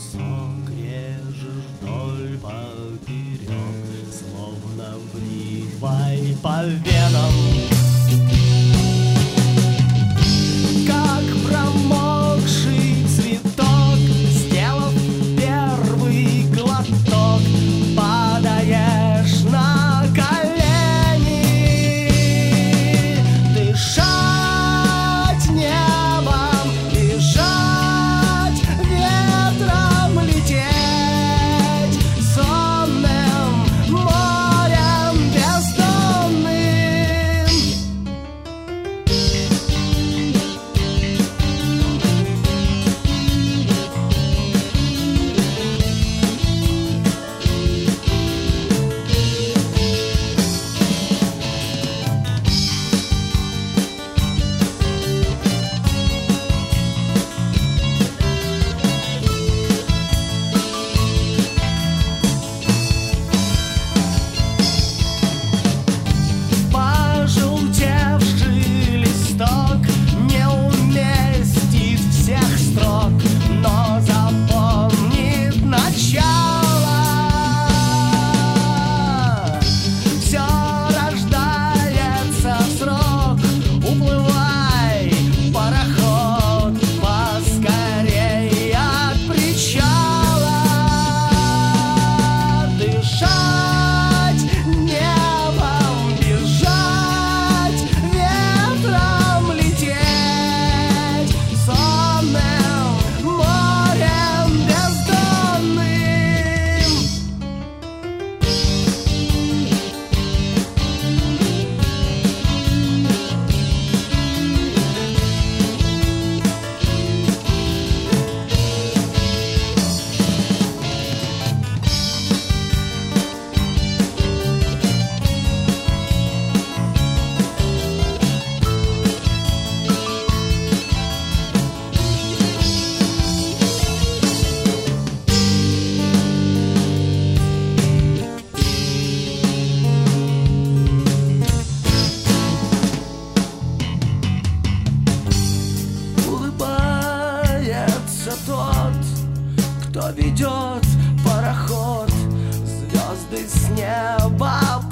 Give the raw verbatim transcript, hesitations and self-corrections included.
песок режешь вдоль поперек, словно бритвой по венам. Как промокший цветок, сделав первый глоток, падаешь на колени. Дышать небом, бежать ветром, лететь сонным морем бездонным. Пожелтевший листок не уместит всех строк, но запомнит начало. Все рождается в срок. Уплывай, пароход, поскорей от причала. Дышать небом, бежать ветром, лететь сонным морем бездонным. Улыбается тот, кто ведет пароход, звезды с неба